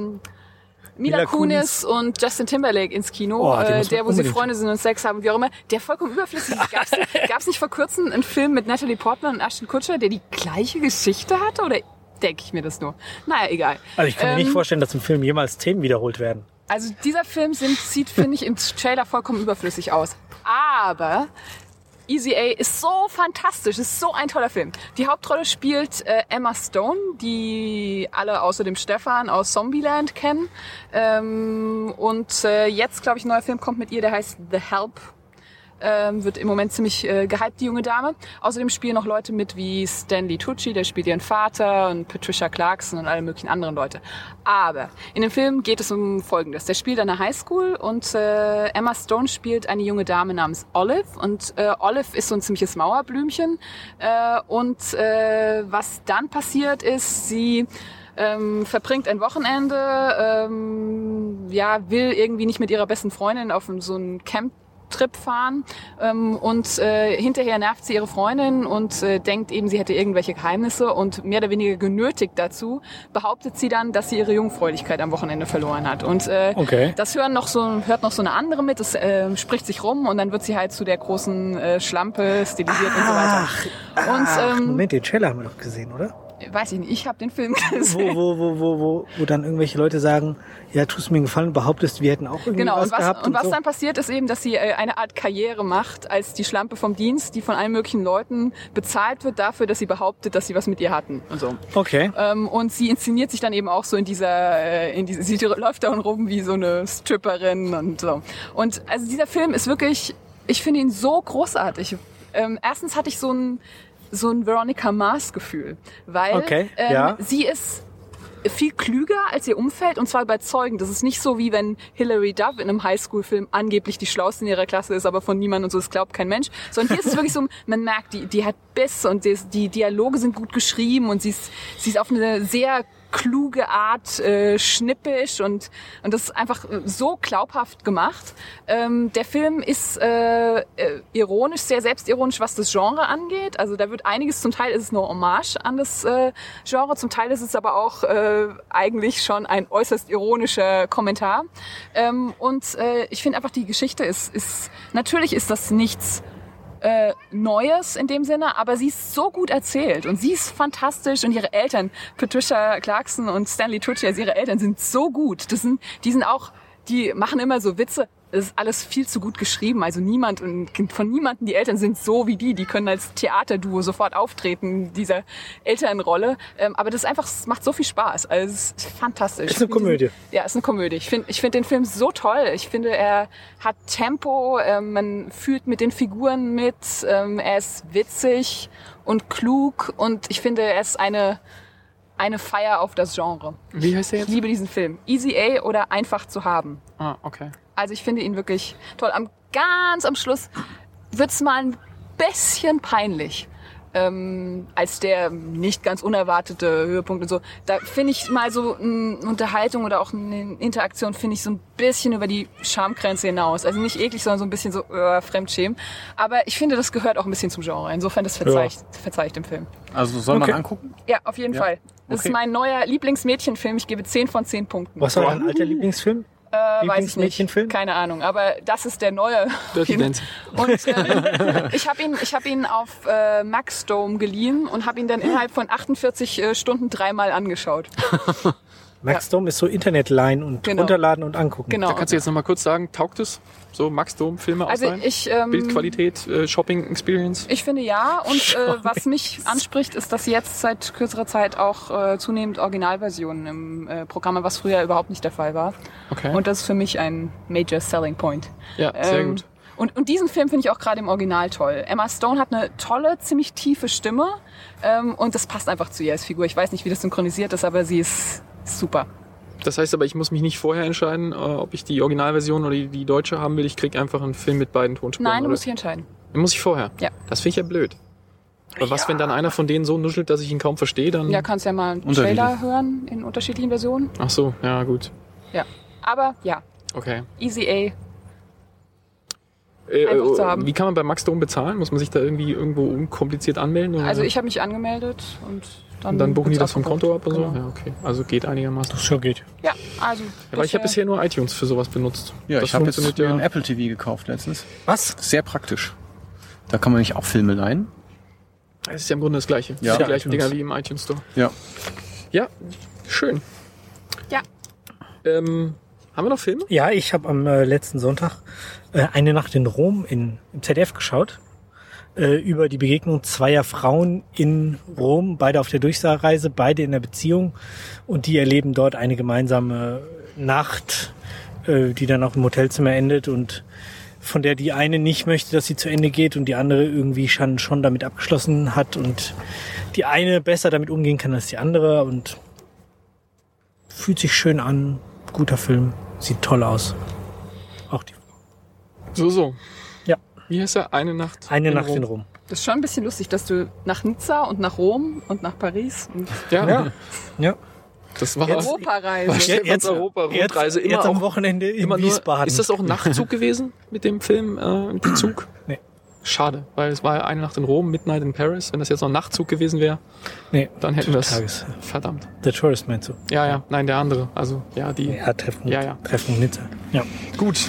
Mila Kunis und Justin Timberlake ins Kino, Oh, den muss man der, wo sie unbedingt Freunde sind und Sex haben, wie auch immer. Der vollkommen überflüssig. Gab's nicht vor kurzem einen Film mit Natalie Portman und Ashton Kutcher, der die gleiche Geschichte hatte? Oder denke ich mir das nur? Naja, egal. Also ich kann mir nicht vorstellen, dass im Film jemals Themen wiederholt werden. Also dieser Film sieht, finde ich, im Trailer vollkommen überflüssig aus. Aber Easy A ist so fantastisch, ist so ein toller Film. Die Hauptrolle spielt Emma Stone, die alle außer dem Stefan aus Zombieland kennen. Und jetzt, glaube ich, ein neuer Film kommt mit ihr, der heißt The Help. Wird im Moment ziemlich gehypt, die junge Dame. Außerdem spielen noch Leute mit wie Stanley Tucci, der spielt ihren Vater, und Patricia Clarkson und alle möglichen anderen Leute. Aber in dem Film geht es um Folgendes. Der spielt an der Highschool und Emma Stone spielt eine junge Dame namens Olive. Und Olive ist so ein ziemliches Mauerblümchen. Was dann passiert ist, sie verbringt ein Wochenende, will irgendwie nicht mit ihrer besten Freundin auf so einen Camp-Trip fahren hinterher nervt sie ihre Freundin und denkt eben, sie hätte irgendwelche Geheimnisse, und mehr oder weniger genötigt dazu behauptet sie dann, dass sie ihre Jungfräulichkeit am Wochenende verloren hat. Und das hört noch so eine andere mit, das spricht sich rum, und dann wird sie halt zu der großen Schlampe stilisiert und so weiter. Moment, den Trailer haben wir doch gesehen, oder? Weiß ich nicht, ich habe den Film gesehen. Wo dann irgendwelche Leute sagen, ja, tust mir einen Gefallen und behauptest, wir hätten auch irgendwie was gehabt. Und was dann passiert, ist eben, dass sie eine Art Karriere macht als die Schlampe vom Dienst, die von allen möglichen Leuten bezahlt wird dafür, dass sie behauptet, dass sie was mit ihr hatten und so. Okay. Und sie inszeniert sich dann eben auch so sie läuft da rum wie so eine Stripperin und so. Und also dieser Film ist wirklich, ich finde ihn so großartig. Erstens hatte ich so ein Veronica Mars-Gefühl, weil sie ist viel klüger als ihr Umfeld, und zwar überzeugend. Das ist nicht so, wie wenn Hilary Duff in einem Highschool-Film angeblich die Schlauste in ihrer Klasse ist, aber von niemandem und so, das glaubt kein Mensch. Sondern hier ist es wirklich so, man merkt, die hat Biss, und die Dialoge sind gut geschrieben, und sie ist auf eine sehr kluge Art schnippisch, und das ist einfach so glaubhaft gemacht. Der Film ist ironisch, sehr selbstironisch, was das Genre angeht. Also da wird einiges, zum Teil ist es nur Hommage an das Genre, zum Teil ist es aber auch eigentlich schon ein äußerst ironischer Kommentar. Ich finde einfach, die Geschichte ist natürlich ist das nichts Neues in dem Sinne, aber sie ist so gut erzählt und sie ist fantastisch, und ihre Eltern, Patricia Clarkson und Stanley Tucci, also ihre Eltern sind so gut. Die machen immer so Witze. Das ist alles viel zu gut geschrieben. Also von niemandem, die Eltern sind so wie die können als Theaterduo sofort auftreten, dieser Elternrolle. Aber das ist einfach, es macht so viel Spaß. Also es ist fantastisch. Ist eine Komödie. Ist eine Komödie. Ich finde den Film so toll. Ich finde, er hat Tempo, man fühlt mit den Figuren mit, er ist witzig und klug, und ich finde, er ist eine Feier auf das Genre. Wie heißt der jetzt? Ich liebe diesen Film. Easy A oder Einfach zu haben. Ah, okay. Also ich finde ihn wirklich toll. Ganz am Schluss wird's mal ein bisschen peinlich. Als der nicht ganz unerwartete Höhepunkt und so. Da finde ich mal so eine Unterhaltung oder auch eine Interaktion, finde ich so ein bisschen über die Schamgrenze hinaus. Also nicht eklig, sondern so ein bisschen so Fremdschämen. Aber ich finde, das gehört auch ein bisschen zum Genre. Insofern, das verzeih ich dem Film. Also soll man angucken? Ja, auf jeden Fall. Das ist mein neuer Lieblingsmädchenfilm. Ich gebe 10 von 10 Punkten. Was war dein alter Lieblingsfilm? Weiß ich nicht. Keine Ahnung. Aber das ist der neue Film. Und ich habe ihn auf Maxdome geliehen und habe ihn dann innerhalb von 48 Stunden 3-mal angeschaut. Maxdome ist so Internetline und runterladen und angucken. Genau. Da kannst du jetzt noch mal kurz sagen, taugt es? So Maxdome-Filme ausleihen? Bildqualität, Shopping-Experience? Ich finde ja. Und was mich anspricht, ist, dass jetzt seit kürzerer Zeit auch zunehmend Originalversionen im Programm haben, was früher überhaupt nicht der Fall war. Okay. Und das ist für mich ein Major Selling Point. Ja, sehr gut. Und diesen Film finde ich auch gerade im Original toll. Emma Stone hat eine tolle, ziemlich tiefe Stimme. Und das passt einfach zu ihr als Figur. Ich weiß nicht, wie das synchronisiert ist, aber sie ist super. Das heißt aber, ich muss mich nicht vorher entscheiden, ob ich die Originalversion oder die deutsche haben will. Ich kriege einfach einen Film mit beiden Tonspuren. Nein, du musst dich entscheiden. Muss ich vorher? Ja. Das finde ich ja blöd. Aber was, wenn dann einer von denen so nuschelt, dass ich ihn kaum verstehe, dann... Ja, kannst ja mal einen Trailer hören in unterschiedlichen Versionen. Ach so, ja, gut. Ja, aber ja. Okay. Easy A. Einfach zu haben. Wie kann man bei Maxdome bezahlen? Muss man sich da irgendwo unkompliziert anmelden? Oder? Also ich habe mich angemeldet und dann buchen die das vom Konto ab oder genau. so? Ja, okay. Also geht einigermaßen. Das schon geht. Ja, also. Ja, weil ich habe bisher nur iTunes für sowas benutzt. Ja, das ich habe jetzt funktioniert mir ein Apple TV gekauft letztens. Was? Sehr praktisch. Da kann man nicht auch Filme leihen. Das ist ja im Grunde das Gleiche. Ja, die gleichen Dinger wie im iTunes Store. Ja. Ja, schön. Ja. Haben wir noch Filme? Ja, ich habe am letzten Sonntag Eine Nacht in Rom im ZDF geschaut. Über die Begegnung zweier Frauen in Rom, beide auf der Durchreise, beide in der Beziehung, und die erleben dort eine gemeinsame Nacht, die dann auch im Hotelzimmer endet, und von der die eine nicht möchte, dass sie zu Ende geht und die andere irgendwie schon damit abgeschlossen hat und die eine besser damit umgehen kann als die andere und fühlt sich schön an, guter Film, sieht toll aus. Auch die So. Ja. Wie heißt er? Eine Nacht in Rom. Das ist schon ein bisschen lustig, dass du nach Nizza und nach Rom und nach Paris und Ja. Das war Europareise. Stefans Europa-Rundreise immer jetzt am auch Wochenende in immer nur, Wiesbaden. Ist das auch ein Nachtzug gewesen mit dem Film, mit dem Zug? Nee. Schade, weil es war ja eine Nacht in Rom, Midnight in Paris. Wenn das jetzt noch ein Nachtzug gewesen wäre, Nee, dann hätten wir es. Tages. Verdammt. The Tourist meinst du? Ja, nein, der andere. Also, ja, die. Ja, Treffen Ja. Nizza. Ja. Gut.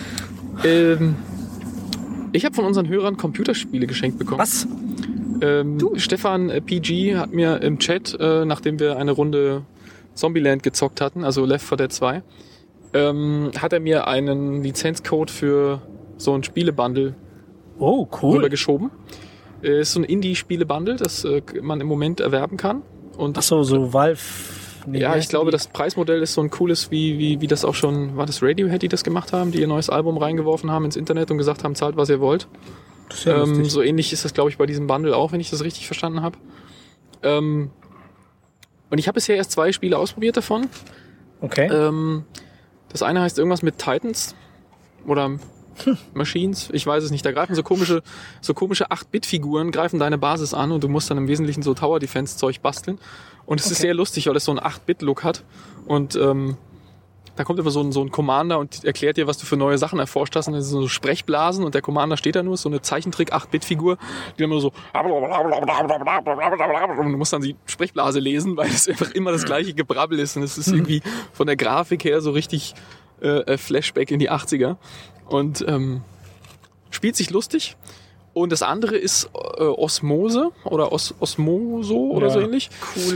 Ich habe von unseren Hörern Computerspiele geschenkt bekommen. Was? Stefan PG hat mir im Chat, nachdem wir eine Runde Zombieland gezockt hatten, also Left 4 Dead 2, hat er mir einen Lizenzcode für so ein Spielebundle Oh, cool. rübergeschoben. Ist so ein Indie-Spiele-Bundle, das man im Moment erwerben kann. Und Achso, so Valve. Nee, ja, wie ich heißen glaube, die? das Preismodell ist so ein cooles, wie das auch schon, war das Radiohead, die das gemacht haben, die ihr neues Album reingeworfen haben ins Internet und gesagt haben, zahlt, was ihr wollt. Das ist ja lustig. So ähnlich ist das, glaube ich, bei diesem Bundle auch, wenn ich das richtig verstanden habe. Und ich habe bisher erst 2 Spiele ausprobiert davon. Okay. Das eine heißt irgendwas mit Titans oder Machines, ich weiß es nicht. Da greifen so komische 8-Bit-Figuren, greifen deine Basis an und du musst dann im Wesentlichen so Tower-Defense-Zeug basteln. Und es ist sehr lustig, weil es so einen 8-Bit-Look hat. Und da kommt immer so ein Commander und erklärt dir, was du für neue Sachen erforscht hast. Und das sind so Sprechblasen und der Commander steht da nur, so eine Zeichentrick-8-Bit-Figur, die dann immer so und du musst dann die Sprechblase lesen, weil es einfach immer das gleiche Gebrabbel ist. Und es ist irgendwie von der Grafik her so richtig Flashback in die 80er. Und spielt sich lustig. Und das andere ist Osmose oder Osmoso oder so ähnlich.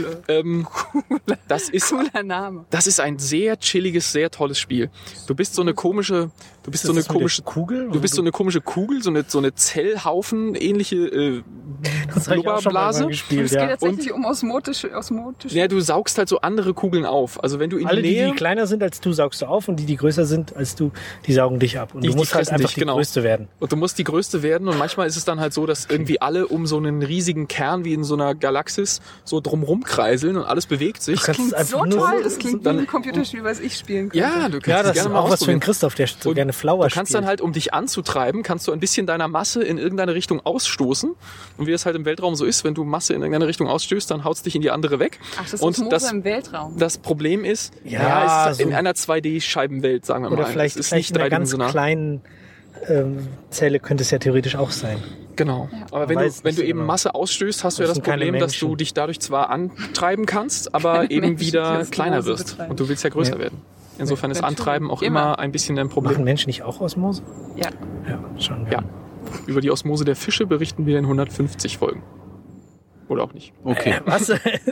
Das ist Cooler Name. Das ist ein sehr chilliges, sehr tolles Spiel. Du bist so eine komische Kugel? Du bist so eine komische Kugel, so eine Zellhaufen ähnliche Das habe ich auch schon mal Blubberblase. gespielt, Es geht ja. tatsächlich um osmotische. Ja, du saugst halt so andere Kugeln auf. Also wenn du in Alle, die Nähe die kleiner sind als du, saugst du auf und die größer sind als du, die saugen dich ab. Und Die du musst halt fressen einfach dich, die genau. Größte werden. und du musst die Größte werden und manchmal ist es dann halt so, dass irgendwie alle um so einen riesigen Kern wie in so einer Galaxis so drumrum kreiseln und alles bewegt sich. Du kannst Klingt es so einfach nur toll. Das klingt wie dann- ein Computerspiel, was ich spielen könnte. Ja, du kannst Ja, es das ist gerne mal auch was für den ausprobieren. Christoph, der so Und gerne Flower Du kannst spielt. dann halt, um dich anzutreiben, kannst du ein bisschen deiner Masse in irgendeine Richtung ausstoßen. Und wie es halt im Weltraum so ist, wenn du Masse in irgendeine Richtung ausstößt, dann haut's dich in die andere weg. Ach, das ist und Osmose im Weltraum. das Problem ist, Ja, es ist in so- einer 2D-Scheibenwelt, sagen wir Oder mal. vielleicht, es ist vielleicht nicht in einer ganz dreidimensional. kleinen Zelle könnte es ja theoretisch auch sein. Genau. Aber Man wenn weiß du nicht so eben genau. Masse ausstößt, hast du ja Das das sind keine Problem, dass du Menschen. dich dadurch zwar antreiben kannst, aber eben Menschen, die wieder Osmose kleiner wirst. betreiben. Und du willst ja größer Ja. werden. Insofern ist Natürlich. Antreiben auch Immer. immer ein bisschen ein Problem. Machen Menschen nicht auch Osmose? Ja. Ja, schon. Ja. Über die Osmose der Fische berichten wir in 150 Folgen. Oder auch nicht. Okay. Was?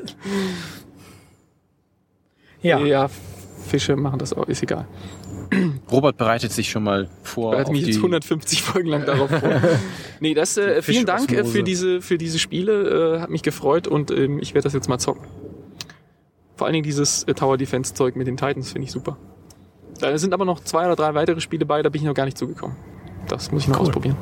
ja. Ja, Fische machen das auch, ist egal. Robert bereitet sich schon mal vor. Ich bereite auf mich jetzt die- 150 Folgen lang darauf vor. Nee, vielen Dank Fischosmose. für diese Spiele. Hat mich gefreut und ich werde das jetzt mal zocken. Vor allen Dingen dieses Tower Defense Zeug mit den Titans finde ich super. Da sind aber noch 2 oder 3 weitere Spiele bei, da bin ich noch gar nicht zugekommen. Das muss ich noch Cool. ausprobieren.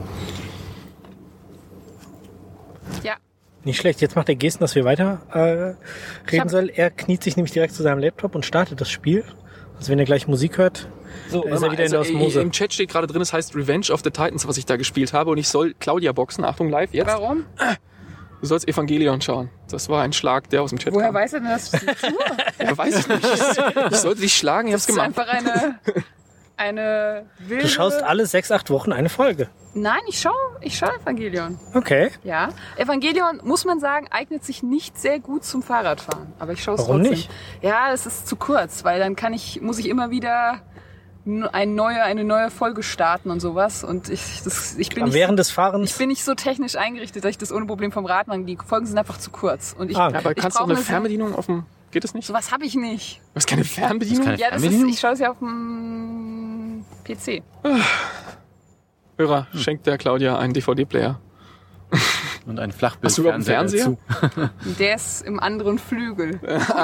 Ja. Nicht schlecht. Jetzt macht er Gesten, dass wir weiter reden sollen. Er kniet sich nämlich direkt zu seinem Laptop und startet das Spiel. Also wenn er gleich Musik hört, So, ist er wieder in der Osmose. Im Chat steht gerade drin, es heißt Revenge of the Titans, was ich da gespielt habe. Und ich soll Claudia boxen. Achtung, live jetzt. Warum? Du sollst Evangelion schauen. Das war ein Schlag, der aus dem Chat Woher kam. weiß er denn, dass ich das tue? Ja, weiß ich nicht. Ich sollte dich schlagen, ich hab's Das ist gemacht. einfach eine wilde... du schaust alle 6-8 Wochen eine Folge. Nein, ich schau Evangelion. Okay. Ja. Evangelion, muss man sagen, eignet sich nicht sehr gut zum Fahrradfahren. Aber ich schaue es Warum trotzdem. nicht? Ja, es ist zu kurz, weil dann muss ich immer wieder eine neue Folge starten und sowas. Und ich bin nicht Während des Fahrens. Ich bin nicht so technisch eingerichtet, dass ich das ohne Problem vom Rad mache. Die Folgen sind einfach zu kurz. Und ich, Ah, Aber ich kannst du auch brauche eine Fernbedienung auf dem... Geht das nicht? Sowas habe ich nicht. Du hast keine Fernbedienung? keine- Ja, Fernbedienung? ich schaue es ja auf dem PC. Hörer, schenkt der Claudia einen DVD-Player. Und ein Flachbild. Hast du überhaupt einen Fernseher? Der ist im anderen Flügel.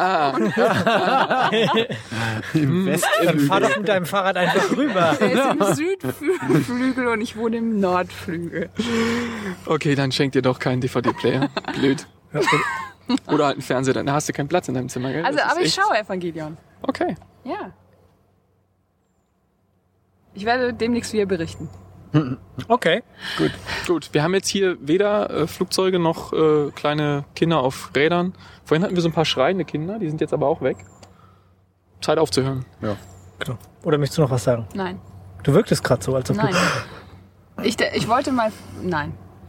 Im Dann fahr doch mit deinem Fahrrad einfach rüber. Der ist im Südflügel und ich wohne im Nordflügel. Okay, dann schenk dir doch keinen DVD-Player. Blöd. Oder halt einen Fernseher, dann hast du keinen Platz in deinem Zimmer, gell? Also, Das ist aber ich echt- schaue Evangelion. Okay. Ja. Ich werde demnächst wieder berichten. Okay. Gut, wir haben jetzt hier weder Flugzeuge noch kleine Kinder auf Rädern. Vorhin hatten wir so ein paar schreiende Kinder, die sind jetzt aber auch weg. Zeit aufzuhören. Ja. Genau. Oder möchtest du noch was sagen? Nein. Du wirktest gerade so, als ob Nein. Ich wollte mal... Nein.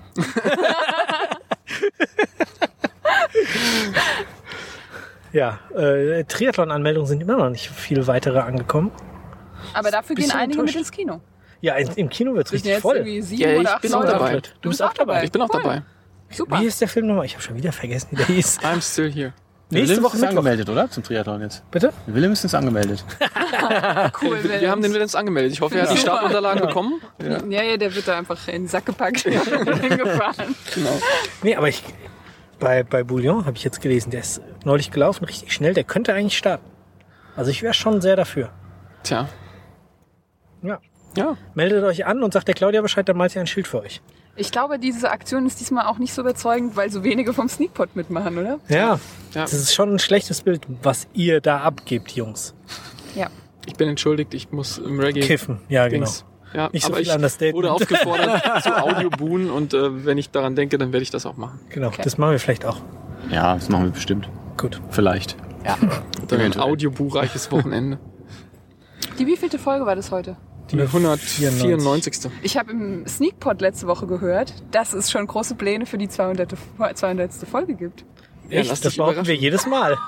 Ja, Triathlon-Anmeldungen sind immer noch nicht viel weitere angekommen. Aber dafür gehen bisschen einige mit enttäuscht. ins Kino. Ja, im Kino wird's Wir sind richtig jetzt voll. irgendwie 7 Ja, ich oder 8 bin auch Leute. dabei. Du bist auch dabei. Ich bin auch Cool. dabei. Super. Wie ist der Film nochmal? Ich habe schon wieder vergessen, wie der hieß. I'm still here. Nächste Woche ist Mittwoch. angemeldet, oder? Zum Triathlon jetzt. Bitte? Willems ist angemeldet. Cool, Wir haben den Willems angemeldet. Ich hoffe, er hat die Super. Startunterlagen bekommen. Ja, der wird da einfach in den Sack gepackt und hingefahren. Genau. Nee, aber bei Bouillon habe ich jetzt gelesen, der ist neulich gelaufen, richtig schnell. Der könnte eigentlich starten. Also ich wäre schon sehr dafür. Tja. Ja. Ja. Meldet euch an und sagt der Claudia Bescheid, dann malt sie ein Schild für euch. Ich glaube, diese Aktion ist diesmal auch nicht so überzeugend, weil so wenige vom Sneakpot mitmachen, oder? Ja, Ja. das ist schon ein schlechtes Bild, was ihr da abgebt, Jungs. Ja. Ich bin entschuldigt, ich muss im Reggae... Kiffen, ja genau. Dings. Ja, Nicht so aber viel ich Understatement. wurde aufgefordert zu Audiobuhen und wenn ich daran denke, dann werde ich das auch machen. Genau, das machen wir vielleicht auch. Ja, das machen wir bestimmt. Gut. Vielleicht. Dann ein audiobuchreiches Wochenende. Die wievielte Folge war das heute? Die 194. Ich habe im Sneakpot letzte Woche gehört, dass es schon große Pläne für die 200. Folge gibt. Ja, Echt? lass Das dich behaupten wir überraschen. jedes Mal.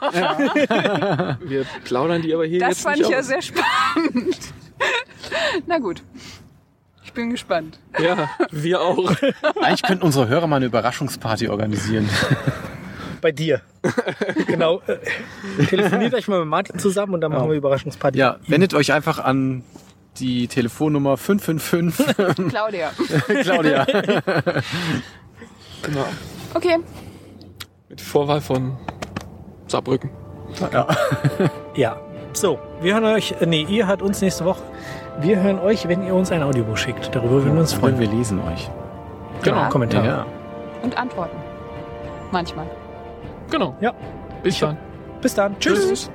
Wir plaudern die aber hier Das jetzt fand nicht ich ja aus. sehr spannend. Na gut. Ich bin gespannt. Ja, wir auch. Eigentlich könnten unsere Hörer mal eine Überraschungsparty organisieren. Bei dir. Genau. Telefoniert euch mal mit Martin zusammen und dann machen wir Überraschungsparty. Ja, wendet euch einfach an die Telefonnummer 555 Claudia. Claudia. Genau. Okay. Mit Vorwahl von Saarbrücken. Ja. So, wir hören euch, ihr hört uns nächste Woche. Wir hören euch, wenn ihr uns ein Audiobuch schickt. Darüber würden wir uns freuen. Und wir lesen euch. Genau, Ja. Kommentare. Ja. Und antworten. Manchmal. Genau. Ja. Bis dann. Bis dann. Tschüss. Tschüss.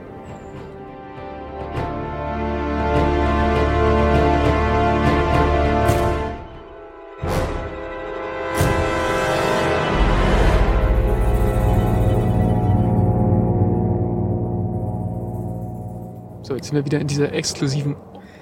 So, jetzt sind wir wieder in dieser exklusiven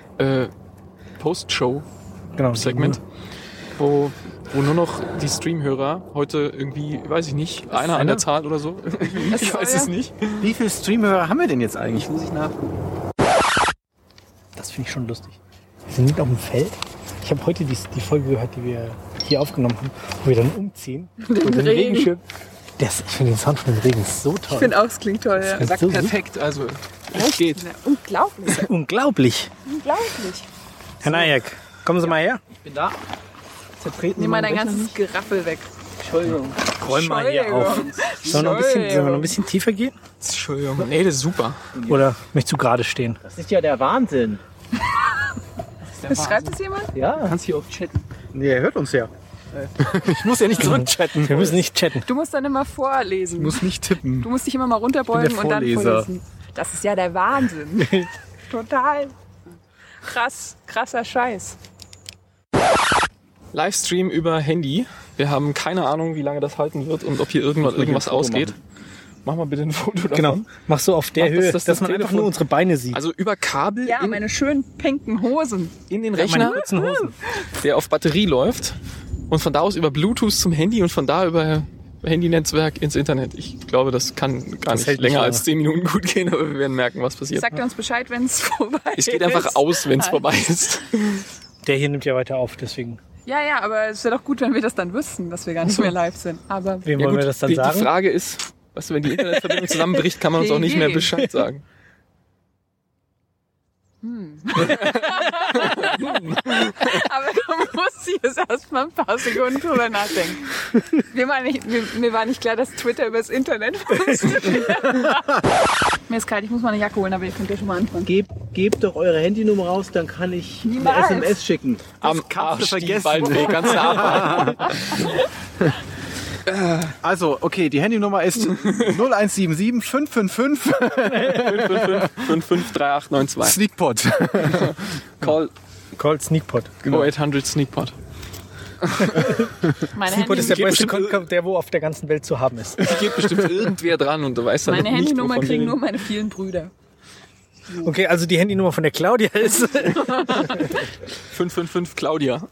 Post-Show-Segment, Genau. wo nur noch die Streamhörer heute irgendwie, weiß ich nicht, einer an der Zahl oder so. Ich weiß es nicht. Wie viele Streamhörer haben wir denn jetzt eigentlich? Muss ich nachgucken. Das finde ich schon lustig. Wir sind auf dem Feld. Ich habe heute die Folge gehört, die wir hier aufgenommen haben, wo wir dann umziehen. Und den Regen. Regenschirm. Ich finde den Sound von dem Regen so toll. Ich finde auch, es klingt toll. Ja. Sagt so Perfekt, also es geht. Ja, unglaublich. Unglaublich. Unglaublich. Herr Najek, kommen Sie mal her. Ich bin da. Zertreten Nimm mal dein ganzes Geraffel weg. Entschuldigung. Räum mal hier auf. Sollen wir noch ein bisschen tiefer gehen? Entschuldigung. Nee, das ist super. Oder möchtest du gerade stehen? Das ist ja der Wahnsinn. Schreibt es jemand? Ja. Kannst hier auch chatten. Nee, er hört uns ja. Ich muss ja nicht zurückchatten. Wir müssen nicht chatten. Du musst dann immer vorlesen. Ich muss nicht tippen. Du musst dich immer mal runterbeugen Ich bin und der dann Vorleser. vorlesen. Das ist ja der Wahnsinn. Total. Krasser Scheiß. Livestream über Handy. Wir haben keine Ahnung, wie lange das halten wird und ob hier irgendwas Foto ausgeht. Mach mal bitte ein Foto davon. Genau. Machst du auf der Mach das- Höhe, das dass man einfach Telefon. nur unsere Beine sieht. Also über Kabel Ja, meine schönen pinken Hosen. in den meine Rechner, kurzen Hosen. der auf Batterie läuft und von da aus über Bluetooth zum Handy und von da über Handynetzwerk ins Internet. Ich glaube, das kann gar Das nicht hält nicht länger lange. als 10 Minuten gut gehen, aber wir werden merken, was passiert. Sagt uns Bescheid, wenn es vorbei ist. Es geht einfach aus, wenn es vorbei ist. Der hier nimmt ja weiter auf, deswegen. Ja, aber es wäre doch gut, wenn wir das dann wüssten, dass wir gar nicht mehr live sind. Aber Wem Ja, wollen gut, wir das dann die sagen? Frage ist, weißt du, wenn die Internetverbindung zusammenbricht, kann man uns auch nicht mehr Bescheid sagen. aber du musst sie es erst erstmal ein paar Sekunden drüber nachdenken. Mir war nicht klar, dass Twitter übers Internet funktioniert. Mir ist kalt, ich muss mal eine Jacke holen, aber ihr könnt ja schon mal anfangen. Gebt doch eure Handynummer raus, dann kann ich Niemals. eine SMS schicken. Am Arsch vergessen. Waldweg, ganz nah. Also, okay, die Handynummer ist 0177 555 553892. Sneakpot. Call Sneakpot. Genau. 0800 Sneakpot. Sneakpot ist der beste Content, der wo auf der ganzen Welt zu haben ist. Geht bestimmt irgendwer dran und du weißt dann meine nicht, Handynummer wovon kriegen wir nur meine vielen Brüder. Okay, also die Handynummer von der Claudia ist 555 Claudia.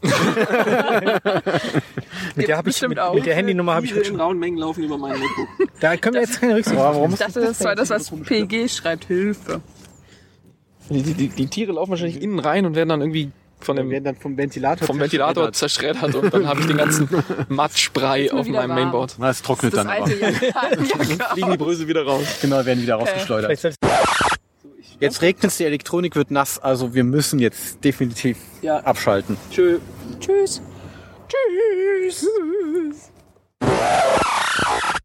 mit der Handynummer habe ich in rauen Mengen laufen über meinen Notebook. Da können wir jetzt keine Rücksicht. Ich dachte, das war das, was PG schreibt. Hilfe. Die Tiere laufen wahrscheinlich innen rein und werden dann irgendwie werden dann vom Ventilator zerschreddert und dann habe ich den ganzen Matschbrei auf meinem Mainboard. Na, es trocknet Das dann aber. Fliegen die Brösel wieder raus. Genau, werden wieder rausgeschleudert. Jetzt regnet es, die Elektronik wird nass, also wir müssen jetzt definitiv abschalten. Tschüss. Tschüss. Tschüss.